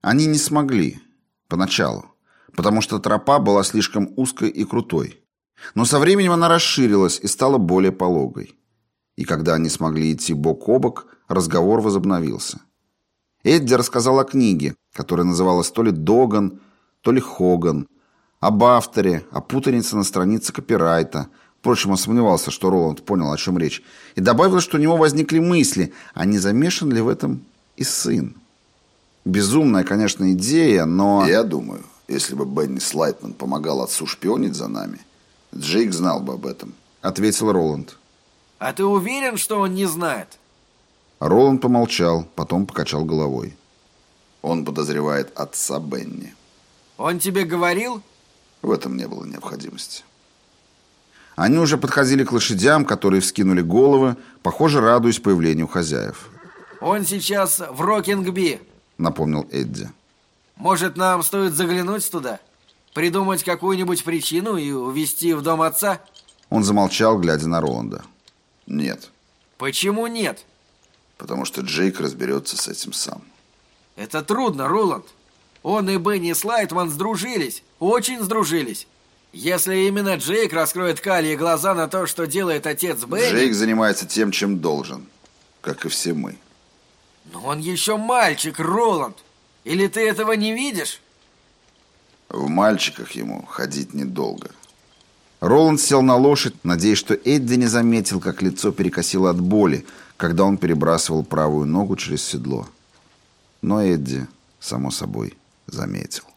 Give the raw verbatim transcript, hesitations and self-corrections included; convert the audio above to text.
Они не смогли. Поначалу. Потому что тропа была слишком узкой и крутой. Но со временем она расширилась и стала более пологой. И когда они смогли идти бок о бок, разговор возобновился. Эдди рассказал о книге, которая называлась то ли «Доган», то ли «Хоган», об авторе, о путанице на странице копирайта. Впрочем, он сомневался, что Роланд понял, о чем речь, и добавил, что у него возникли мысли, а не замешан ли в этом и сын. Безумная, конечно, идея, но... Я думаю, если бы Бенни Слайтман помогал отцу шпионить за нами, Джейк знал бы об этом, — ответил Роланд. А ты уверен, что он не знает? Роланд помолчал, потом покачал головой. Он подозревает отца Бенни. Он тебе говорил? В этом не было необходимости. Они уже подходили к лошадям, которые вскинули головы, похоже, радуясь появлению хозяев. Он сейчас в Рокингби, напомнил Эдди. Может, нам стоит заглянуть туда? Придумать какую-нибудь причину и увезти в дом отца? Он замолчал, глядя на Роланда. Нет. Почему нет? Потому что Джейк разберется с этим сам. Это трудно, Роланд. Он и Бенни Слайтман сдружились, очень сдружились. Если именно Джейк раскроет Калии глаза на то, что делает отец Бенни... Джейк занимается тем, чем должен, как и все мы. Но он еще мальчик, Роланд. Или ты этого не видишь? В мальчиках ему ходить недолго. Роланд сел на лошадь, надеясь, что Эдди не заметил, как лицо перекосило от боли, когда он перебрасывал правую ногу через седло. Но Эдди, само собой, заметил.